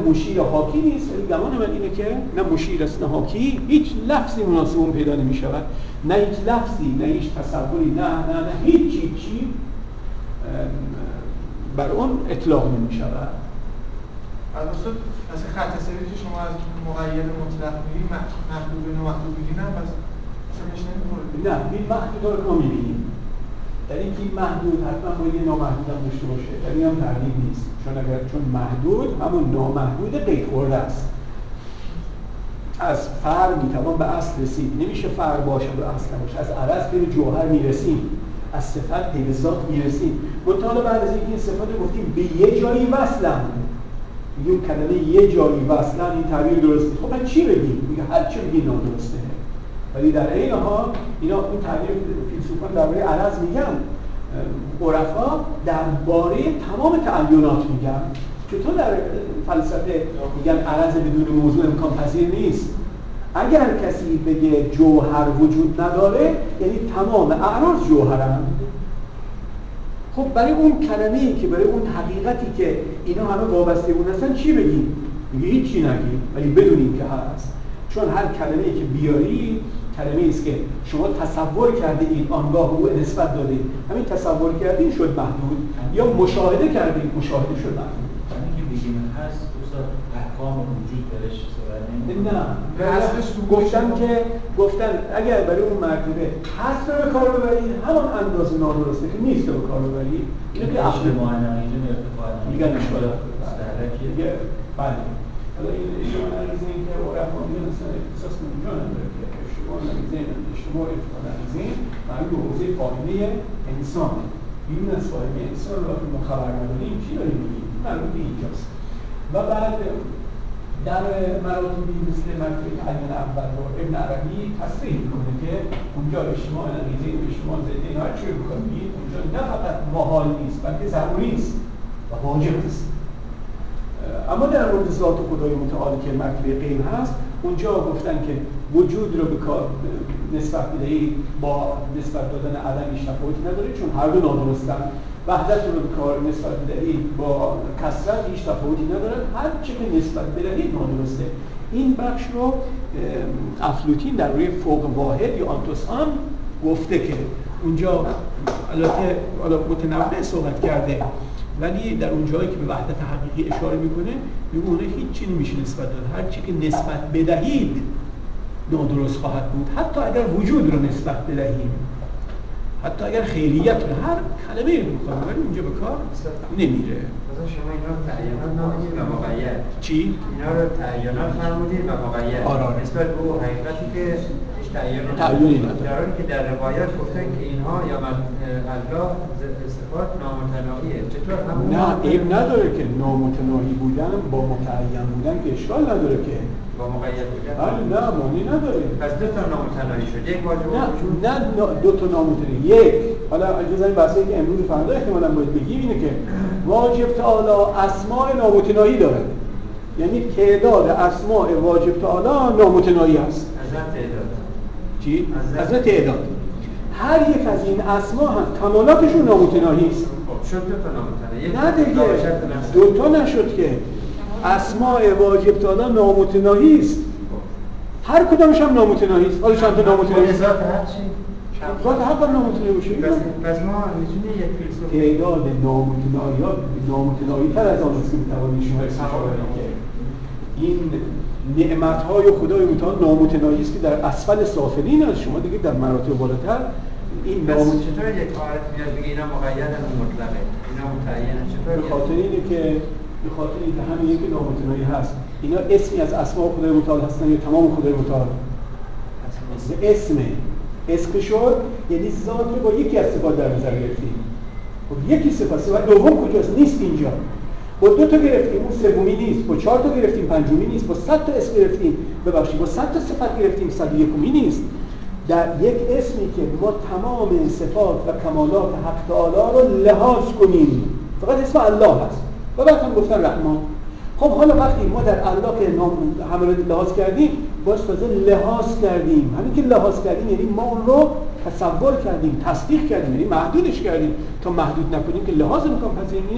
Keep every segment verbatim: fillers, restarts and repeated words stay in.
مشیر حاکی نیست، ولی گمان من اینه که نه مشیر است نه حاکی، هیچ لفظی مناسب اون پیدا نمی شود، نه هیچ لفظی، نه هیچ تصوری، نه نه نه هیچ چیزی بر اون اطلاق نمی شود. البته از خط سری که شما از مقید مطلق میگید محدود و نامحدود میگید نه پس اصلا نمیخوره. نه این محدود رو ما میبینیم، در اینکه این محدود حتما باید یه نامحدود هم داشته باشه، در این هم تردید نیست، چون اگر چون محدود همون نامحدود قید خورده است. از فر میتوان به اصل رسید، نمیشه فر باشه و اصل نباشه. از عرض به جوهر میرسیم، از صفت به ذات میرسیم. منتها بعد از اینکه این صفات رو گفتیم به یه جایی وصلن، میگیم کلمه یه جایی وصلن، این تعبیر درسته. خب من چی بگیم؟ میگه هر چی بگیم نادرسته. ولی در این حال اینا اون تعبیر فیلسوفان درباره عرض میگن، عرفا درباره تمام تعینات میگن. چطور در فلسفه میگن عرض بدون موضوع امکان پذیر نیست؟ اگر کسی بگه جوهر وجود نداره یعنی تمام اعراض جوهرند. خب برای اون کلمه‌ای که برای اون حقیقتی که اینا همه وابسته بودن هستن چی بگیم؟ میگه هیچی نگیم، ولی بدونیم که هست. چون هر کلمه‌ای که بیاری کلمه‌ای است که شما تصور کردید آنگاه او نسبت دادید، همین تصور کردید شد محدود، یا مشاهده کردید مشاهده شد محدود. یعنی که بگیم هست استاد احکام وجود درش صورت نمی‌کنه. نه گفتن که گفتن اگر برای اون مرتبه هست رو به کار ببرید همان اندازه نادرسته که نیست رو به کار ببرید. اینو که عقل معنایی ارتفاع میگن اشکال دیگه. بله حالا این اشتباه نریزه این که عرفا میگن اصلا احساس اونجا نداره که اشتباه نریزه اشتباه ارتفاع نریزه معلوم به حوزه فاهمه انسانه. بیرون از فاهمه انسان را که ما خبر نداریم چی داریم میگیم؟ معلوم به اینجاست. و بعد در مراتبی مثل مرتبه تعیین اول رو ابن عربی تصریح میکنه که اونجا اجتماع نقیضه و اجتماع ضد اینا هر چی رو بکنید اونجا نه فقط محال نیست بلکه ضروری است و واجب است. اما در مورد ذات خدای متعال که مرتبه غیب هست اونجا گفتن که وجود رو به کار نسبت بدهید با نسبت دادن عدمش تفاوتی نداره چون هر دو نادرستن. وحدت رو به کار نسبت بدهید با کثرت هیچ تفاوتی نداره، هر چه که نسبت بدهید نادرسته. این بخش رو افلاطون در روی فوق واحد یا آنتوسان گفته که اونجا البته متنوع صحبت کرده ولی در اون جایی که به وحدت حقیقی اشاره میکنه میگه هیچ چیزی نمیشه نسبت داد، هر چی که نسبت بدهید نادرست خواهد بود، حتی اگر وجود رو نسبت بدهیم، حتی اگر خیریت رو هر کلمه رو بخوام ولی اونجا به کار نمیره. مثلا شما اینا رو تعیینات نامید و مقید. چی؟ اینا رو تعیینات فرمودید و مقید. آره. نسبت به اون حقیقتی که هیچ تعیینی نداره. در حالی که در روایات گفتن که اینها یا الله صفات نامتناهیه. چطور همون نه عیب نداره که نامتناهی بودن با متعین بودن که اشکال نداره که با مقید بودن. آره نه معنی نداره. پس دو تا نامتناهی شد. یک واجب وجود. نه نه دو تا نامتناهی. یک حالا اجازه این بحثی که امروز فردا احتمالاً باید بگیم اینه که واجب تعالی اسماء نامتناهی داره. یعنی تعداد اسماء واجب تعالی نامتناهی است. از تعداد. چی؟ از تعداد. هر یک از این اسما هم کمالاتشون نامتناهی است. شد دو تا نامتناهی. نه دیگه دو تا نشد که اسماء واجب تعالی نامتناهی است. هر کدامش هم نامتناهی است. حالا چند تا نامتناهی است؟ ذات هر چی؟ ذات هر کدام نامتناهی باشه. پس ما میتونیم یک فیلسوف تعداد نامتناهیات نامتناهی تر از آن است که میتوانید شما استفاده کنید. این نعمت‌های خدای متعال نامتناهی است که در اسفل سافلین از شما دیگه در مراتب بالاتر این نام چطور یک عارف میاد بگه اینا مقیدن و مطلقه اینا متعینن چطور به خاطر اینه که به خاطر اینکه همین یک نامتناهی هست اینا اسمی از اسماء خدای متعال هستن یا تمام خدای متعال اسمه اسم شد یعنی ذات رو با یکی از صفات در نظر گرفتیم. خب یکی صفات صفات دوم کجاست؟ نیست اینجا. با دو تا گرفتیم اون سومی نیست، با چهار تا گرفتیم پنجمی نیست، با صد تا اسم گرفتیم ببخشید با صد تا صفت گرفتیم صد و یکمی نیست. در یک اسمی که ما تمام صفات و کمالات حق تعالی رو لحاظ کنیم فقط اسم الله هست و بعد هم گفتن رحمان. خب حالا وقتی ما در الله که نام همه رو لحاظ کردیم باز تازه لحاظ کردیم، همین که لحاظ کردیم یعنی ما اون رو تصور کردیم، تصدیق کردیم، یعنی محدودش کردیم. تا محدود نکنیم که لحاظ امکان پذیر نیست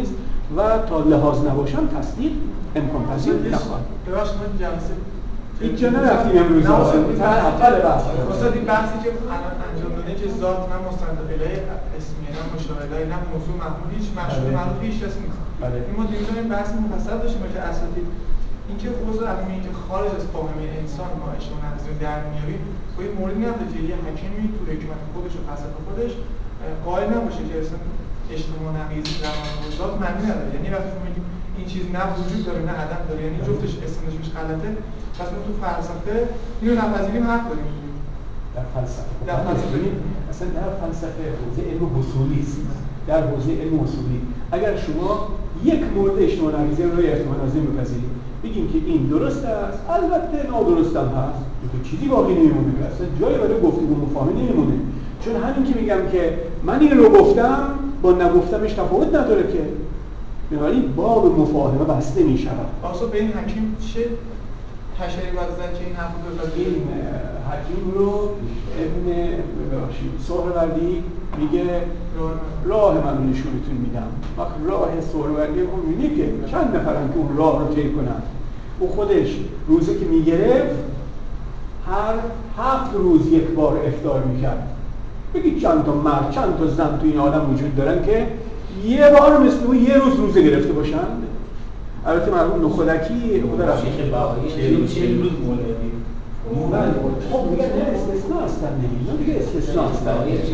و تا لحاظ نباشم تصدیق امکان پذیر نخواهد. ببخشید ما جلسه هیچ جا نرفتیم امروز اول بحث استاد این بحثی که الان انجام دادین که ذات نه مستند الیه اسمیه نه مشاهده نه موضوع محمول هیچ مشهود محمول هیچ کس نیست. این ما دیگه این بحث مفصل داشتیم که اساتید اینکه اوضاع علمی که خارج از فاهمه انسان ما اشتباه نظری در میاریم با این موردی نبوده که یه حکیمی تو حکمت خودش و فلسفه خودش قائل نباشه که اصلا اجتماع نقیضی در موضوعات معنی نداره. یعنی وقتی میگیم این چیز نه وجود داره نه عدم داره، یعنی جفتش استنادش غلطه. پس ما تو فلسفه اینو نپذیریم حق داریم. در فلسفه در فلسفه اصلا در فلسفه حوزه علم اصولی است. در حوزه علم اصولی اگر شما یک مورد اجتماع نقیضی رو احتمال نظری بپذیرید بگیم که این درست است، البته نادرست هم هست، تو چیزی باقی نمیمونه، اصلا جایی برای گفتگو مفاهمه نمیمونه. چون همین که میگم که من این رو گفتم با نگفتمش تفاوت نداره که، بنابراین باب مفاهمه بسته میشود. واسه به این حکیم چه تشریح واسه که این حرفو بزنه؟ این حکیم رو ابن ببخشید سهروردی میگه راه منو نشونتون میدم. وقت راه سهروردی اون اینه که چند نفرن که اون راه رو طی کنن. او خودش روزی که میگرفت هر هفت روز یک بار افطار میکرد. بگید چند تا مرد چند تا زن تو این عالم وجود دارن که یه بار مثل اون یه روز روزه گرفته باشن. البته مرحوم نخودکی خدا رحمتش کنه چهل روز مولدی خب میگن نه استثناء هستن دیگه، نه دیگه استثناء هستن.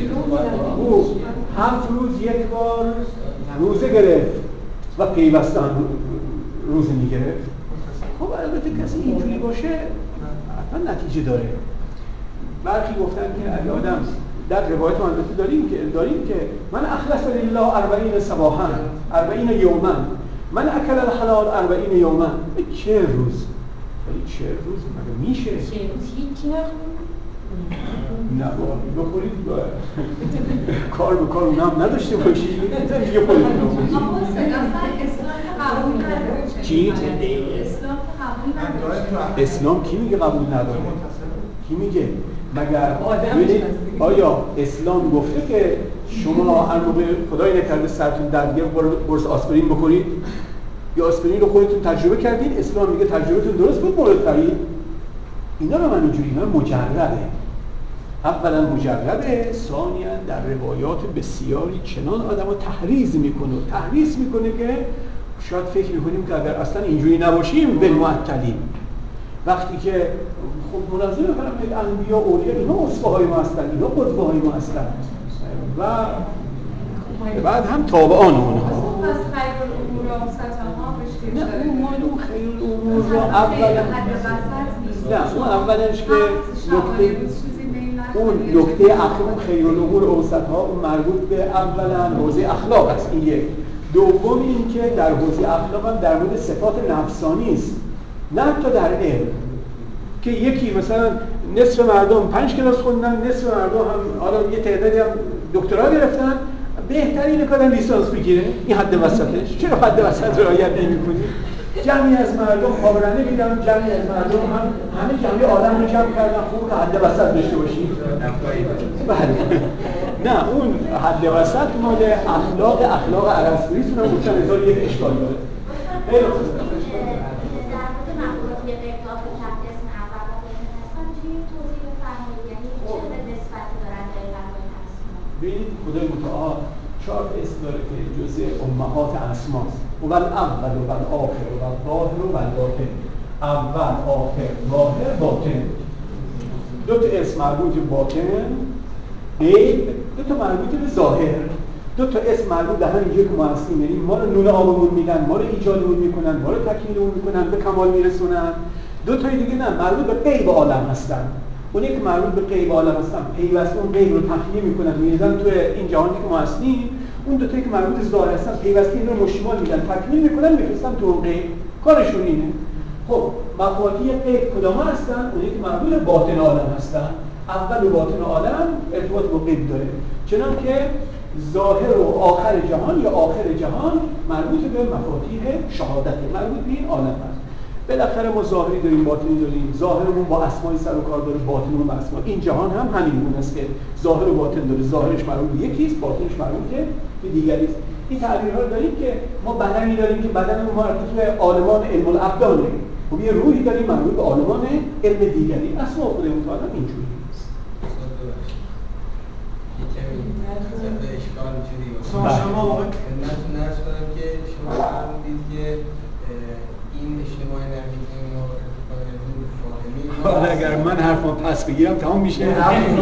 او هفت روز یک بار روزه گرفت و پیوسته هم روزه میگرفت. خب البته کسی اینجوری باشه حتما نتیجه داره. برخی گفتن که اگه آدم در روایت ما البته داریم که داریم که من اخلص لله اربعین صباحا اربعین یوما من اکل الحلال اربعین یوما. چه روز؟ ولی چه روز مگه میشه؟ چه روز هیچی نه بخورید کار به کار اونم نداشته باشید دیگه خودتون رو اما اسلام قبول نداره. چی؟ اسلام قبول نداره. اسلام کی میگه قبول نداره؟ کی میگه؟ مگر ببینید آیا اسلام گفته که شما هر موقع خدای نکرده سرتون درد گرفت برس آسپرین بخورید یا آسپرین رو خودتون تجربه کردید؟ اسلام میگه تجربهتون درست بود مورد خرید؟ اینا به من اینجوری اینا مجرده. اولا مجرده، ثانیا در روایات بسیاری چنان آدمو تحریض میکنه و تحریض میکنه که شاید فکر میکنیم که اگر اصلا اینجوری نباشیم بالمعطلیم. وقتی که خب ملاحظه میکنم که انبیا اولیا اینا اصفهای ما هستن، اینا قدوه‌های ما هستن و بعد هم تابعان اونها. پس خیر الامور اوسطها بهش نه اون مال اون خیر الامور رو اولا نه اون اولش که نکته اون نکته اخر اون خیر الامور اوسطها اون مربوط به اولا حوزه اخلاق است. این یک. دوم این که در حوزه اخلاق هم در مورد صفات نفسانی است، نه تا در علم که یکی مثلا نصف مردم پنج کلاس خوندن، نصف مردم هم حالا یه تعدادی هم دکترا گرفتن، بهترین کارن لیسانس بگیره. این حد وسطش. چرا حد وسط رعایت نمی‌کنی؟ جمعی از مردم خاورانه میدن، جمعی از مردم هم همه جمعی آدم رو جمع کردن خوب که حد وسط داشته باشی. بله. نه اون حد وسط مال اخلاق اخلاق ارسطویی است، اون چند هزار یک اشکال داره. خیلی خوب. ببینید خدای متعال چهار اسم داره که جزء امهات اسماست. و الاول و الاخر و الظاهر و الباطن. اول، آخر، ظاهر، باطن. دو تا اسم مربوط به باطن، غیب، دو تا مربوط به ظاهر. دو تا اسم مربوط به همین که ما هستیم، یعنی ما رو نون آبمون میدن، ما رو ایجادمون میکنن، ما رو تکمیلمون میکنن، به کمال میرسونن. دو تا دیگه نه، مربوط به غیب عالم هستن. اونی که مربوط به غیب عالم هستن پیوسته اون غیب رو تخلیه میکنن میریزن تو این جهانی که ما هستیم. اون دو تایی که مربوط به ظاهر هستن پیوسته این رو مشتمل میدن، تکمیل میکنن، میفرستن تو اون غیب. کارشون اینه. خب مفاتیح غیب کدام هستن؟ اونی که مربوط به باطن عالم هستن. اول و باطن عالم ارتباط با غیب داره. چنانکه ظاهر و آخر جهان یا آخر جهان مربوط به مفاتیح شهادت، مربوط به این عالم هست. بالاخره ما ظاهری داریم، باطنی داریم. ظاهرمون با اسمای سر و کار داره، باطنمون با اسما. این جهان هم همین گونه است که ظاهر و باطن داره. ظاهرش مربوط به یکیست، باطنش مربوط به دیگری است. این تعبیرها رو داریم که ما بدنی داریم که بدن ما مربوط به عالمان علم الابدانه. خب یه روحی داریم مربوط به عالمان علم دیگری. اصلا خود متعال اینجوری نیست. اشکال چیزی شما خدمتتون عرض کنم که شما فرمودید که این اجتماع نقیضی ما حالا اگر من حرفم پس بگیرم تمام میشه. ببینید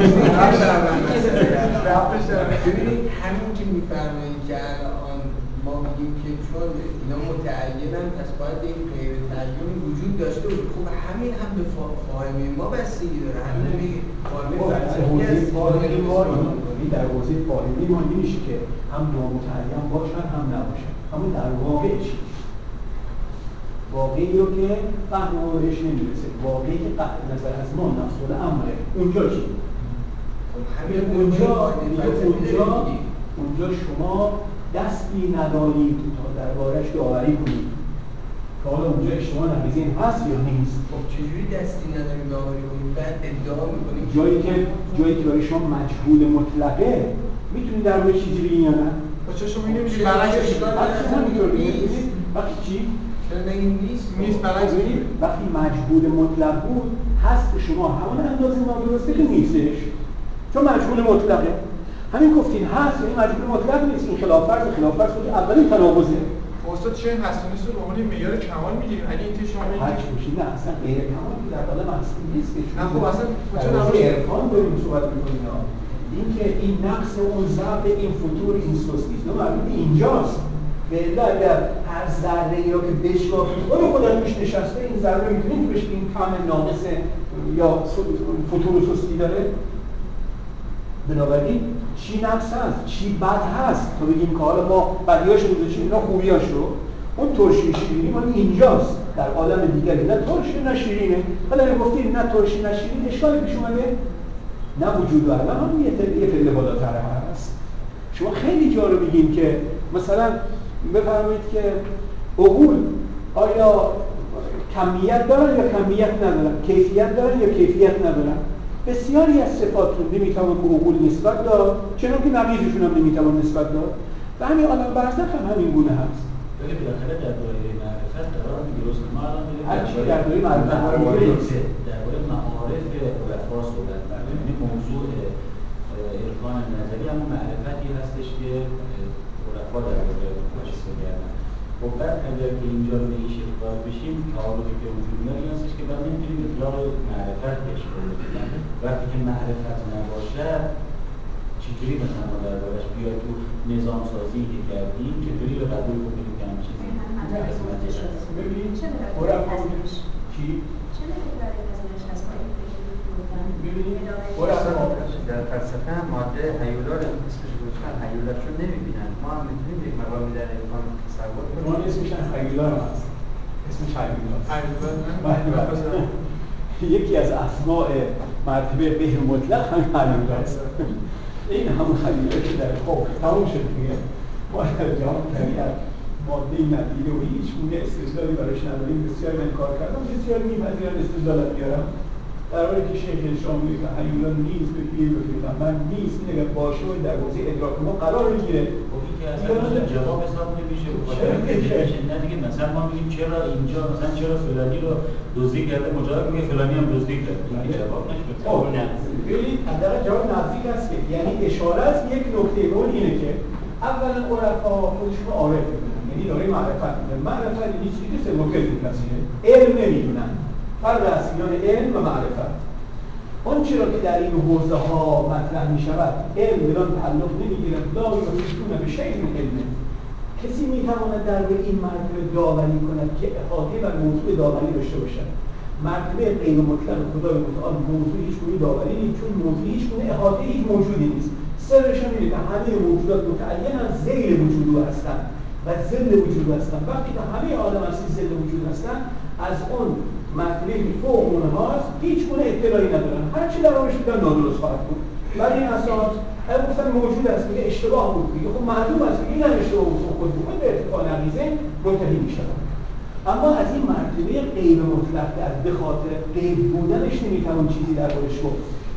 همین که میفرمایید که الان ما میگیم که چون اینا متعینن پس باید یک غیر تعین وجود داشته باشه. خب همین هم به فاهمه ما بستگی داره. همین میگه فاهمه فلسفی ما در حوزه فاهمی ما نمیشه که هم نامتعین باشن هم نباشن. همون در واقع چی؟ واقعی رو که فهم ما بهش نمیرسه. واقعی که قطع نظر از ما نفس الامره. اونجا چی؟ همین اونجا اونجا اونجا شما دستی ندارید تا دربارش داوری کنید که حالا اونجا اجتماع نقیضی هست یا نیست. خب چجوری دستی نداریم داوری کنید؟ بعد ادعا میکنیم جایی که جایی که برای شما مجهول مطلقه میتونید در مورد چیزی بگید یا نه؟ بچه شما اینو میگید برعکس وقتی چی؟ نیست نیست برعکس وقتی مجهول مطلق بود هست شما همون اندازه نادرسته که نیستش چون مجهول مطلقه. همین گفتین هست یعنی مجهول مطلق نیست. این خلاف فرض خلاف فرض خود اولین تناقضه. استاد چه هست و نیست رو به عنوان معیار کمال میگیریم. اگه این شما هر چی باشید نه اصلا غیر کمال در قالب اصلی نیست که نه خب اصلا در مورد عرفان داریم صحبت می‌کنیم. این که این نقص اون ضعف این فتور این سستی است مربوط اینجاست. بله اگر هر ذره ای رو که بشکافید اون خودش روش نشسته این ذره میتونید بهش این کم ناقص یا فتور و سستی داره. بنابراین چی نقص هست چی بد هست تا بگیم که حالا ما بدیاشو گذاشتیم اینا خوبیاشو. اون ترشی شیرینی مال اینجاست در عالم دیگری نه ترشی نه شیرینه. حالا اگه گفتید نه ترشی نه شیرین اشکالی پیش اومده؟ نه وجود داره. هم یه پله پله بالاتر هست. شما خیلی جا رو میگیم که مثلا بفرمایید که عقول آیا کمیت دارن یا کمیت ندارن؟ کیفیت دارن یا کیفیت ندارن؟ بسیاری از صفات رو نمیتوان به عقول نسبت داد چنان که نقیضشون هم نمیتوان نسبت داد و همین عالم برزخ هم همین گونه هست. ولی بالاخره در دایره معرفت قرار میگیره. ما الان میگیم هر چی در دایره معرفت قرار میگیره درباره معارف عرفا صحبت می‌کنیم. یعنی موضوع عرفان نظری همون معرفتی هستش که عرفا درباره اشاره کردن. خب بعد اگر که اینجا رو به این شکل وارد بشیم تعارضی که وجود میاد این هستش که بعد نمی‌تونیم اطلاق معرفت بهش بدیم. وقتی که معرفت نباشه چطوری مثلا ما دربارش بیاد تو نظام سازی که کردیم چطوری رو قبول کنیم که همین چیزی هست؟ ببینید عرفا چی؟ چرا برای پذیرش هست با این ببینید در فلسفه هم ماده هیولا رو اسمش گذاشتن هیولا چون نمیبینن. ما هم میتونیم یک مقامی در امکان تصور کنیم. ما اسمش هم هیولا هم هست. اسمش هیولا هست. یکی از اسماء مرتبه بهر مطلق هم هیولا است. این همون هیولا که در خوب تموم شد دیگه. ما در جهان طبیعت ماده ندیده و هیچ گونه استدلالی براش نداریم. بسیاری من کار کردم بسیاری میپذیرن استدلالات بیارم در حالی که شیخ شام میگه که هیولا نیست به پیر بفیدم من نیست این اگر باشه و در حوزه ادراک ما قرار میگیره. خب این که اصلا جواب حساب نمیشه. بخاطر اینکه نه دیگه مثلا ما میگیم چرا اینجا مثلا چرا فلانی رو دزدی کرده مجاهد میگه فلانی هم دزدی کرده. این جواب نشه. خب نه ببینید حداقل جواب نزدیک است که یعنی اشاره است یک نکته اول اینه که اولا عرفا خودشون عارف میکنن یعنی دارای معرفت میکنن. معرفت یعنی چیزی که موقعی میپذیره علم نمیدونن. فرق است میان علم و معرفت. آن چرا که در این حوزه ها مطرح می شود علم بدان تعلق نمیگیرد لا یحیطون بشیء من علمه. کسی میتواند در به این مرتبه داوری کند که احاطه بر موضوع داوری داشته باشد. مرتبه غیر مطلق خدای متعال موضوع هیچ گونه داوری نیست چون موضوع هیچ گونه احاطه هیچ موجودی نیست. سرش هم اینه که همه موجودات متعین از ذیل وجود هستند و ذل وجود هستند. وقتی که همه عالم اصلی ذل وجود هستند از اون مرتبه فوق اونهاست هیچ گونه اطلاعی ندارن. هر چی در آنش بگن نادرست خواهد بود. برای این اساس اگه گفتن موجود است میگه اشتباه بود دیگه خب معلوم است که این هم اشتباه بود خود بود به ارتفاع نقیضه منتهی میشود. اما از این مرتبه غیر مطلق در به خاطر غیب بودنش نمیتوان چیزی دربارش گفت.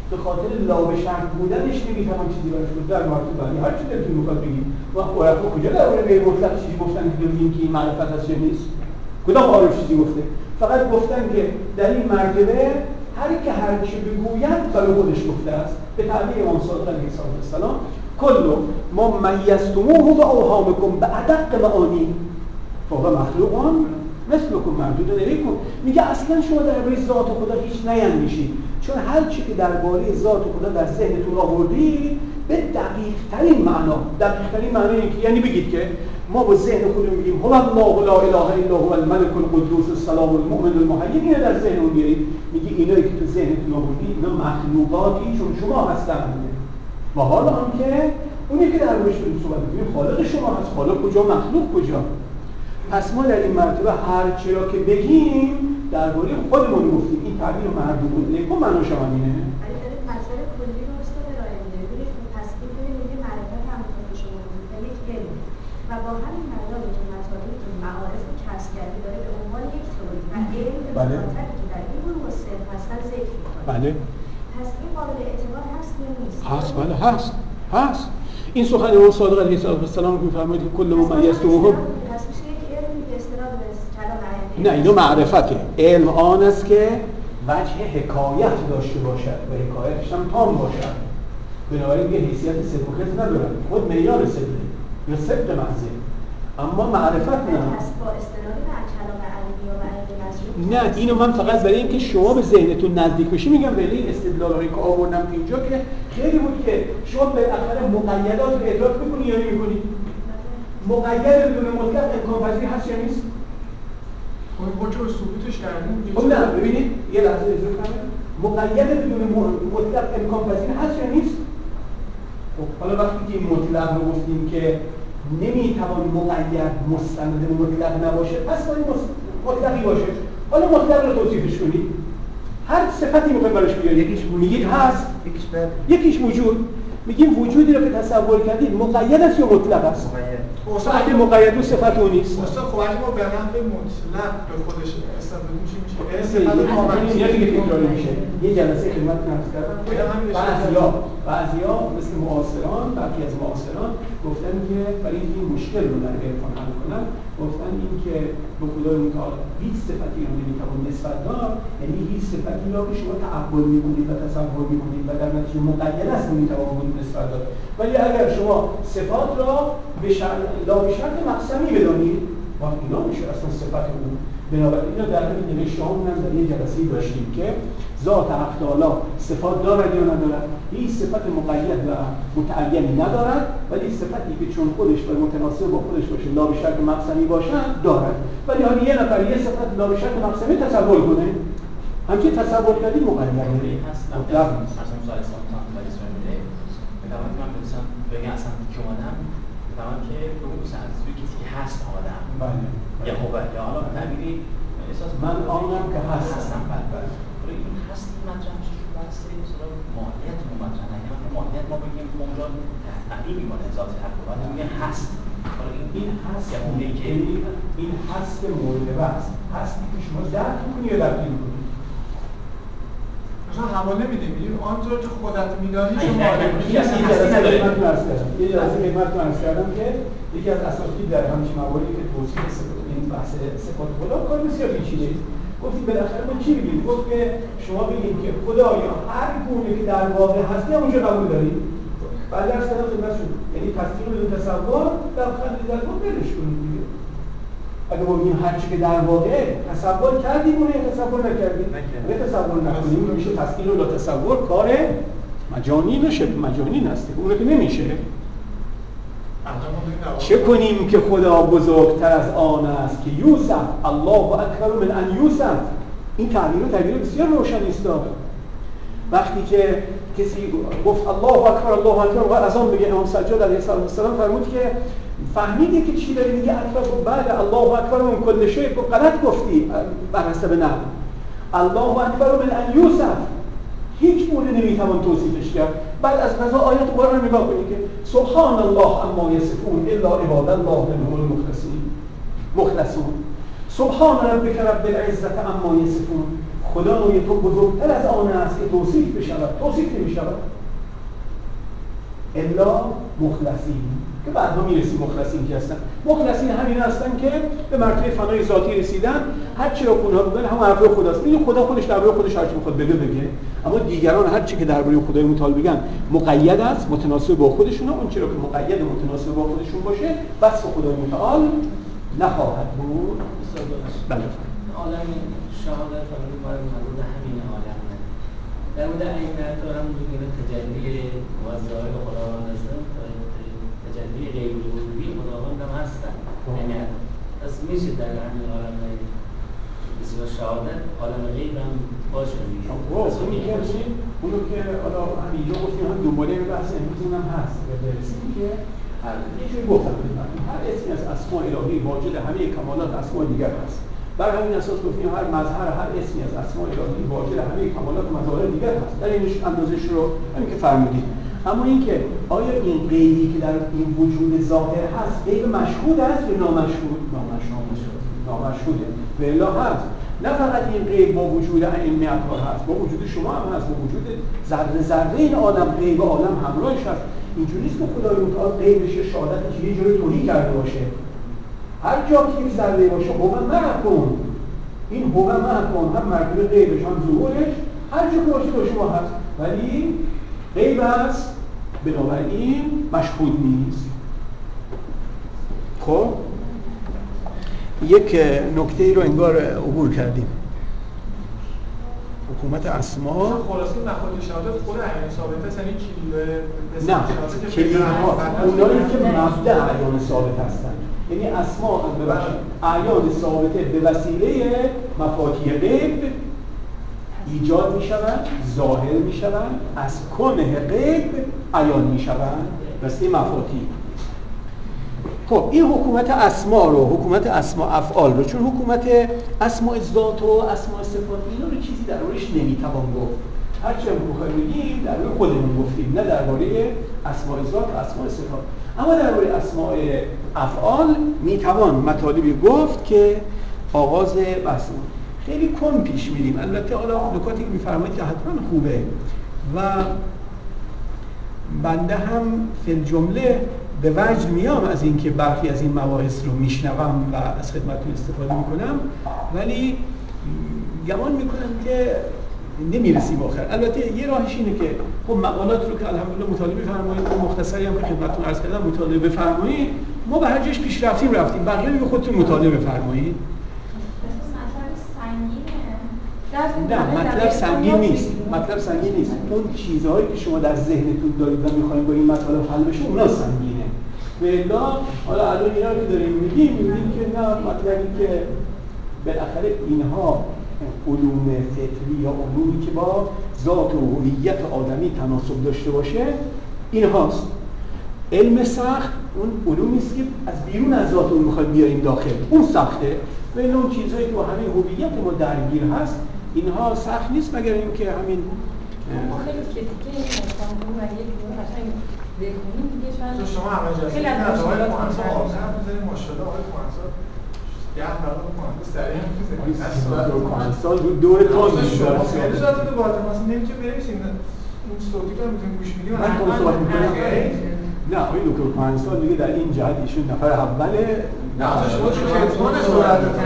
به خاطر لا به شرط بودنش نمیتوان چیزی براش گفت. در مراتب بعدی هر چی دلتون میخواد بگید. ما عرفا کجا درباره غیر مطلق چیزی گفتن که بگیم که این معرفت هست یا نیست؟ کدام عارف چیزی گفته؟ فقط گفتن که در این مرتبه هر کی هر چی بگوید برای خودش گفته است. به تعبیر امام صادق علیه السلام کل ما میزتموه به اوهامکم به ادق معانی فهو مخلوقان مثلکم مردود الیکم. میگه اصلا شما درباره ذات خدا هیچ نیندیشید، چون هر چی که درباره ذات خدا در ذهنتون آوردید به دقیق ترین معنا، دقیق ترین معنی اینه که یعنی بگید که ما با ذهن خودمون میگیم هو الله لا اله الا هو الملك القدوس السلام المؤمن المهیمن، اینو در ذهنمون بیارید. میگه اینایی که تو ذهنتون آوردید اینا مخلوقاتی چون شما هستند. و حالا هم که اونی که دربارش داریم صحبت می‌کنیم خالق شما هست. خالق کجا، مخلوق کجا؟ پس ما در این مرتبه هر چی را که بگیم درباره خودمون گفتیم. این تعبیر مردود الیکم معناش همینه. ولی داره مسئله کلی رو است به راه میده. ببینید تصدیق میگه معرفت همونطور که شما گفتید یک علم و با همین معنایی که مطالبی که معارف رو کسب کردی داره به عنوان یک تئوری و علم به مطالبی که در این گروه صرف هستن ذکر می‌کنه. بله. پس این قابل اعتبار هست یا نیست؟ هست، بله هست. هست. این سخن امام صادق علیه السلام که می‌فرمایید که کل ما میزتموه نه، اینو معرفته. علم آن است که وجه حکایت داشته باشد و حکایتش هم تام باشد. بنابراین یه حیثیت صدق و کذب ندارد، خود معیار صدقه یا صدق محضه، اما معرفت نه. نه، اینو من فقط برای اینکه شما به ذهنتون نزدیک بشی میگم. ولی این استدلالایی که آوردم اینجا که خیلی بود که شما به اخر مقیدات رو ادراک میکنی یا نمیکنی. مقید بدون مطلق امکان پذیر هست یا نیست؟ خب با چه ثبوتش کردیم؟ خب نه، ببینید یه لحظه اجازه کنید. مقید بدون مطلق امکان پذیر هست یا نیست؟ خب حالا وقتی که این مطلق رو گفتیم که نمیتوان مقید مستند مطلق نباشه، پس باید مطلقی باشه. حالا مطلق رو توصیفش کنید. هر صفتی میخواید براش بیارید. یکیش میگید هست، یکیش بد، یکیش وجود. میگیم وجودی رو که تصور کردید مقید است یا مطلق است؟ مقید. اصلا اگه مقید بود صفت اون نیست. اصلا خب اگه ما به نحو مطلق به خودش استفاده میشه میشه. صفت کاملی یه دیگه تکراری میشه. یه جلسه خدمت نرس کردم. بعضیا بعضیا مثل معاصران، برخی از معاصران گفتن که برای این مشکل رو در عرفان حل کنن، گفتن این که به خدای متعال هیچ صفتی رو نمیتوان نسبت داد، یعنی هیچ صفتی رو که شما تعبد میکنید و تصور میکنید و در نتیجه مقید است نمیتوان نسبت داد. ولی اگر شما صفات را به شرط لا به شرط مقسمی بدانید، وقت اینا میشه اصلا صفت اون. بنابراین اینو در همین نوشته هامون هم در یه جلسه‌ای داشتیم که ذات حق تعالی صفات دارد یا ندارد. هیچ صفت مقید و متعینی ندارد، ولی صفتی که چون خودش و متناسب با خودش باشه لا به شرط مقسمی باشد دارد. ولی حالا یه نفر یه صفت لا به شرط مقسمی تصور کنه، همچین تصور کردید مقید هست. مطلق نیست. بگم من مثلا بگم اصلا که اومدم بگم که بگم مثلا از توی کسی که هست آدم بله یا خوبه یا حالا تعبیری احساس من آنم که هست هستم بله بله برای این هست مطرح میشه شو بحثه مثلا ماهیت اون مطرح نگه مثلا ماهیت ما بگیم اونجا تحقیق میکنه ذات حق باید میگه هست. حالا این هست یا اونی که این هست مورد بحث هستی که شما درک میکنی یا درک نمیکنی. مثلا حواله میدیم میگیم آنطور که خودت میدانی شما یه جلسه خدمتتون عرض کردم یه جلسه خدمتتون عرض کردم که یکی از اساتید در همین مواردی که توصیف این بحث صفات خدا کار بسیار پیچیده است. گفتیم بالاخره ما چی بگیم؟ گفت که شما بگید که خدایا هر گونه که در واقع هستی همونجا قبول دارید. بعد از کردم خدمتتون یعنی تصدیق بدون تصور در خلق در واقع برش کنید دیگه. اگه ما بگیم هر چی که در واقع تصور کردیم اون یا تصور نکردیم. اگه تصور نکنیم میشه تصدیق و تصور کار مجانی نشه، مجانی نسته. اون رو که نمیشه. چه کنیم که خدا بزرگتر از آن است که یوسف الله اکبر من ان یوسف. این تعبیر رو تعبیر بسیار روشنی است. وقتی که کسی گفت الله اکبر الله اکبر و از آن بگه امام سجاد علیه السلام فرمود که فهمیدی که چی داری میگه اکبر بعد الله اکبر من کل شیء غلط گفتی بر حسب نه الله اکبر من ان یوسف هیچ گونه نمیتوان توصیفش کرد. بعد از قضا آیات قرآن نگاه کنید که سبحان الله اما یصفون الا عباد الله منهم المخلصین مخلصون. سبحان ربک رب العزة اما یصفون. خدای تو بزرگتر از آن است که توصیف بشود، توصیف نمی‌شود الا مخلصین، که بعدها میرسیم مخلصین که هستن. مخلصین همین هستن که به مرتبه فنای ذاتی رسیدن، هر چی رو اونها بگن همون حرف خداست. اینو خدا خودش درباره خودش هر چی میخواد بگه بگه، اما دیگران هر چی که درباره خدای متعال بگن مقید است، متناسب با خودشونه. اون چیزی که مقید متناسب با خودشون باشه بس خدای متعال نخواهد بود. بله. عالم شهادت فقط باید مربوط همین عالم نه. در مورد عینت هم میگه تجلی واضحه خداوند هستن، تجلی غیب الوهی خداوند هم هستن. یعنی پس میشه در همین عالم بسیار شهادت عالم غیب هم باشه دیگه. اونی که اونو که حالا همینجا گفتیم هم دنباله بحث امروز هم هست و برسیم که یه جوری گفتم خدمتتون هر اسمی از اسماء الهی واجد همه کمالات اسماء دیگر هست. بر همین اساس گفتیم هر مظهر هر اسمی از اسماء الهی واجد همه کمالات و مظاهر دیگر هست. در اینش اندازش رو همین که فرمودید. اما اینکه آیا این غیبی که در این وجود ظاهر هست غیب مشهود است یا نامشهود؟ نامشهود نامشهوده. والا هست. نه فقط این غیب با وجود ائمه اطهار هست، با وجود شما هم هست، با وجود ذره ذره این عالم غیب عالم همراهش هست. اینجوری نیست که خدای متعال غیبش شهادتش یه جوری توهی کرده باشه. هر جا که یک ذره باشه هو معکم، این هو معکم هم مرکز غیبش هم ظهورش هر جا که باشه با شما هست، ولی غیب است بنابراین مشهود نیست. خب یک نکته ای رو انگار عبور کردیم. حکومت اسما خلاصه نخود شهادت خود عین ثابت است، یعنی نه کلیدها اونایی که مبدأ عیان ثابت هستن، یعنی اسما ببخشید اعیان ثابته به وسیله مفاتیح غیب ایجاد میشوند، ظاهر میشوند، از کنه غیب عیان میشوند وسیله مفاتیح. خب این حکومت اسما رو، حکومت اسما افعال رو، چون حکومت اسماء ذات و اسماء صفات اینا رو چیزی دربارش نمیتوان گفت. هر چی هم بخوایم بگیم درباره خودمون گفتیم، نه درباره اسماء ذات و اسماء صفات. اما درباره اسماء افعال میتوان مطالبی گفت که آغاز بحث خیلی کم پیش میریم. البته حالا نکاتی که میفرمایید که حتما خوبه و بنده هم فی الجمله به وجد میام از اینکه برخی از این مباحث رو میشنوم و از خدمتتون استفاده میکنم، ولی گمان میکنم که نمیرسیم آخر. البته یه راهش اینه که خب مقالات رو که الحمدلله مطالعه بفرمایید، مختصری هم که خدمتتون عرض کردم مطالعه بفرمایید، ما به هر جاش پیش رفتیم رفتیم، بقیه رو خودتون مطالعه بفرمایید. نه مطلب سنگین نیست، مطلب سنگین نیست. اون چیزهایی که شما در ذهنتون دارید و میخواین با این مطالب حل بشه اونا سنگینه. والا حالا الان اینا رو که داریم میگیم میبینیم که نه مطلبی که بالاخره اینها علوم فطری یا علومی که با ذات و هویت آدمی تناسب داشته باشه اینهاست. علم سخت اون علومی است که از بیرون از ذات اون میخواد بیاریم داخل، اون سخته. والا اون چیزهایی که با همین هویت ما درگیر هست اینها سخت نیست مگر اینکه همین خیلی کتیکه هستم و یک دور قشنگ بخونیم دیگه شاید تو شما همه جا خیلی از مشکلات مهندس آخر بزنید ماشاءالله آقای مهندس ده برای مهندس سریع می‌زنید مهندس رو دور تون می‌ذاره خیلی جاتون رو باید مثلا نمی‌تونید بنویسید اون صوتی که می‌تونید گوش بدید من تو صحبت می‌کنم نه آقای دکتر کهنسال دیگه در این جهت ایشون نفر اوله نه شما چون کتمان صورتتون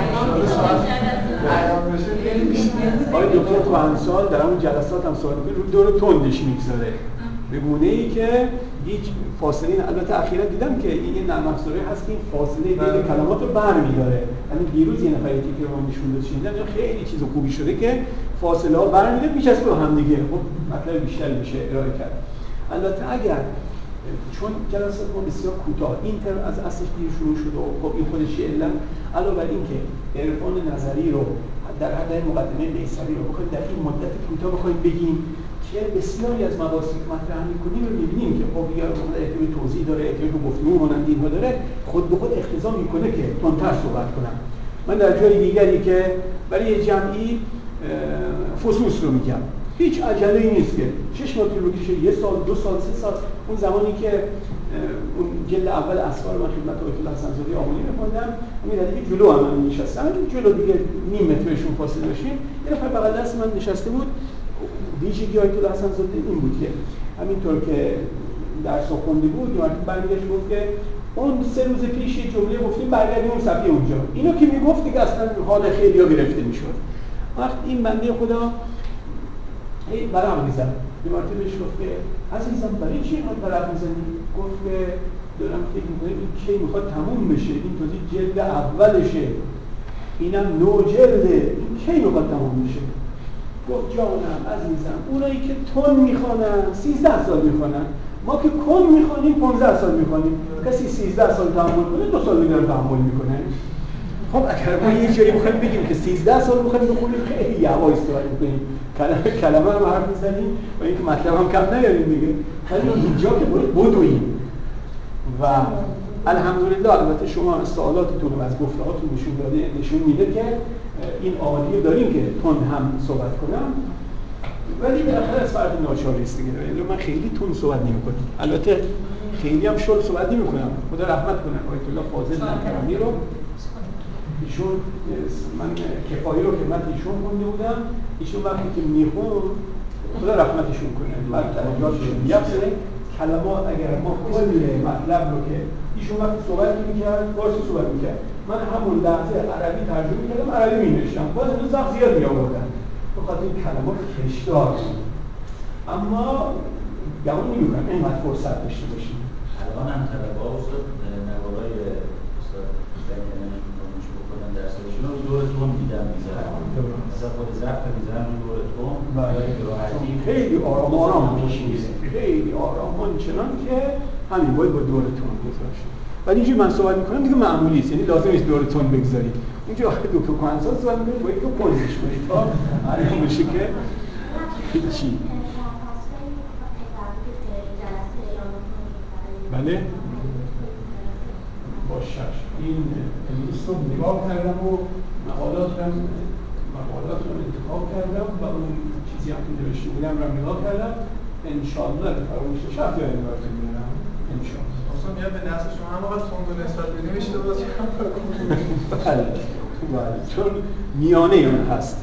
آقای دکتر کهنسال در اون جلسات هم صحبت رو دور تندش می‌گذاره به گونه‌ای که هیچ فاصله نه. البته اخیراً دیدم که این یه نرم افزاری هست که این فاصله بین کلمات رو برمی‌داره. یعنی دیروز یه نفری که رو نشون داد شنیدم خیلی چیز خوبی شده که فاصله ها برمی‌داره میچسبه به هم دیگه. خب مطلب بیشتری میشه ارائه کرد. البته اگر چون جلسات ما بسیار کوتاه این ترم از اصلش دیر شروع شده و خب این خودش یه علت، علاوه بر این که عرفان نظری رو در حد مقدمه بیضوی رو بخوایم در این مدت کوتاه بخوایم بگیم که بسیاری از مباحثی که مطرح می‌کنیم رو می‌بینیم که خب یا احتیاج توضیح داره، احتیاج به گفتگو مانند اینها داره، خود به خود اقتضا می‌کنه که تندتر صحبت کنم. من در جای دیگری که برای یه جمعی فصوص رو میگم، هیچ عجله‌ای نیست که شش ماه طول بکشه، یه سال، دو سال، سه سال، اون زمانی که اون جلد اول اسفار من خدمت آقای حسن زاده آملی می‌خوندم می‌دیدم که جلو هم من نشستم جلو دیگه نیم متر بهشون فاصله داشتیم یه نفر بغل دست من نشسته بود ویژگی آقای حسن زاده این بود که همینطور که درس خونده بود یا برمیگشت گفت که اون سه روز پیش یه جمله گفتیم برگردیم اون صفحه اونجا اینو که میگفت دیگه اصلا حال خیلی‌ها گرفته میشد وقت این بنده خدا هی برام میزد به مرتبه بهش گفت که عزیزم برای چی اینقدر برام میزنی؟ گفت که دارم فکر میکنم این کی میخواد تموم بشه این تازه جلد اولشه اینم نو جلده این کی میخواد تموم بشه؟ گفت جانم عزیزم اونایی که تون میخوانن سیزده سال میخوانن ما که کن میخوانیم پانزده سال میخوانیم کسی سیزده سال تحمل کنه دو سال دیگه تحمل میکنه خب اگر ما یه جایی بخوایم بگیم که سیزده سال بخوایم بخونیم خیلی یواش استفاده میکنیم کلمه کلمه رو حرف میزنیم و اینکه مطلب هم کم نیاریم دیگه ولی اینجا که باید بدویم و الحمدلله البته شما سوالاتتون و از گفته‌هاتون نشون داده نشون میده که این عالیه داریم که تون هم صحبت کنم ولی بالاخره از فرد ناچاری است دیگه یعنی من خیلی تون صحبت نمی‌کنم البته خیلی هم شل صحبت نمی‌کنم خدا رحمت کنه آیت الله فاضل نکرمی رو ایشون من کفایی رو که من ایشون خونده بودم ایشون وقتی که میخون خدا رحمتشون کنه بعد درجاتشون می‌افزه کلمات اگر ما کل مطلب رو که ایشون وقتی صحبت می‌کرد فارسی صحبت می‌کرد من همون لحظه عربی ترجمه می‌کردم عربی می‌نوشتم باز اون زخم زیاد می‌آوردم بخاطر این کلمات کشدار اما گمان نمی‌کنم اینقدر فرصت داشته باشیم الان هم طلبه ها استاد نوارای استاد زنگنه می‌کنمش بکنن درساشون رو دور تون دیدم می‌ذارن مثلا خود ضبط می‌ذارن رو دور تون برای راحتی خیلی آرام آرام پیش میره خیلی آرام چنان که همین باید با دور تون گذاشت ولی اینجوری من صحبت می‌کنم دیگه معمولی است یعنی لازم نیست دور تون بگذارید اینجا دکتر کوهنسال صحبت می‌کنید باید که پوزش کنید تا معلوم بشه که هیچی بله باشه این لیست رو نگاه کردم و مقالات رو مقالات رو انتخاب کردم و اون چیزی هم که نوشته بودم رو نگاه کردم انشاءالله که فراموش نشه هفته آینده براتون میارم انشاءالله اصلا میاد به نسل شما هم وقت خوند و نسبت بدیم اشتباه بله بله چون میانه اون هست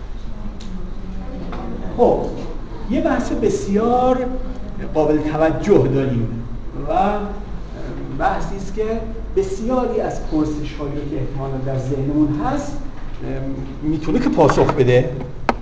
خب یه بحث بسیار قابل توجه داریم و بحثی است که بسیاری از پرسش هایی رو که احتمالاً در ذهنمون هست میتونه که پاسخ بده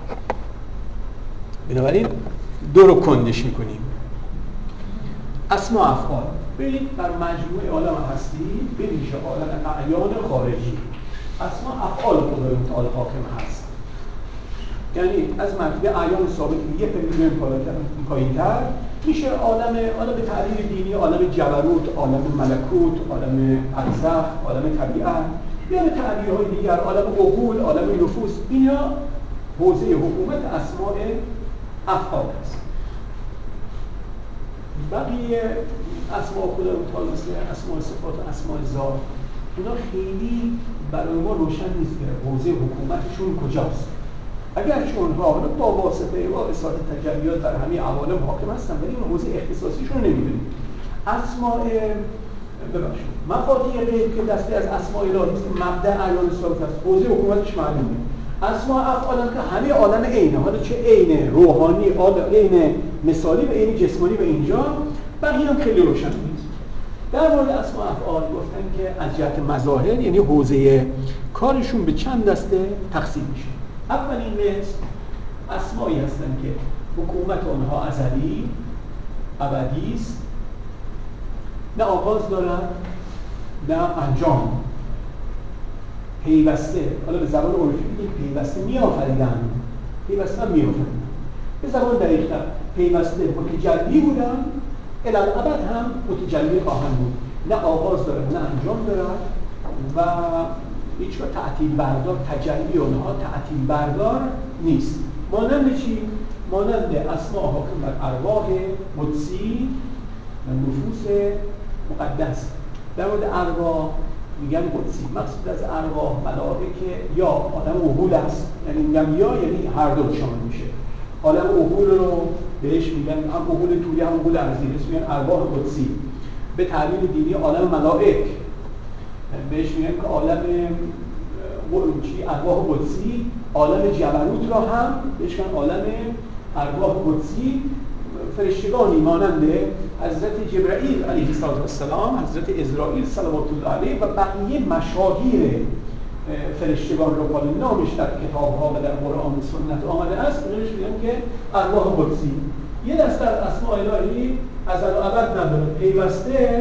بنابراین دو رو کندش میکنیم اسما افعال ببینید در مجموعه عالم هستی به ویژه عالم اعیان خارجی اسما افعال خدای متعال حاکم هست یعنی از مرتبه اعیان ثابت یه پله پایین‌تر میشه عالم عالم به تعبیر دینی عالم جبروت، عالم ملکوت، عالم ارزخ، عالم طبیعت یا به تعبیرهای دیگر عالم عقول، عالم نفوس اینا حوزه حکومت اسماء افعال است. بقیه اسماء خدا متعال مثل اسماء صفات و اسماء ذات اینا خیلی برای ما روشن نیست که حوزه حکومتشون کجاست. اگر چون حالا با واسطه و اثبات تجلیات در همه عوالم حاکم هستن ولی این حوزه اختصاصیشون رو نمی‌دونیم. اسماء ببخشید مفاتیح غیب که دسته از اسماء الهی است مبدأ اعیان ثابت است حوزه حکومتش معلومه. اسماء افعال که همه عالم عینه حالا چه عین روحانی عین مثالی و عین جسمانی به اینجا بقیه هم خیلی روشن نیست. در مورد اسماء افعال گفتن که از جهت مظاهر یعنی حوزه کارشون به چند دسته تقسیم میشه. اولین قسم اسمایی هستن که حکومت آنها ازلی ابدی است نه آغاز دارد نه انجام پیوسته حالا به زبان عرفی میگیم پیوسته میآفریدن پیوسته هم میآفریدن به زبان دقیق‌تر پیوسته متجلی بودن الالابد هم متجلی خواهند بود نه آغاز دارد نه انجام دارد و هیچ وقت تعطیل بردار تجلی اونها تعطیل بردار نیست مانند چی؟ مانند اسماء حاکم بر ارواح قدسی و نفوس مقدس در مورد ارواح میگن قدسی مقصود از ارواح ملائکه یا عالم عقول است یعنی میگم یا یعنی هر دو شامل میشه عالم عقول رو بهش میگن هم عقول طولی هم عقول ارضی میگن ارواح قدسی به تعبیر دینی عالم ملائک، بهش میگن که عالم چی ارواح قدسی، عالم جبروت را هم بهش میگن عالم ارواح قدسی. فرشتگانی مانند حضرت جبرائیل علیه السلام، حضرت اسرائیل صلوات الله علیه و بقیه مشاهیر فرشتگان رو قال نامش در کتاب‌ها و در قرآن و سنت آمده است. بهش میگن که ارواح قدسی. یه دسته از اسماء الهی ازل و ابد نداره، پیوسته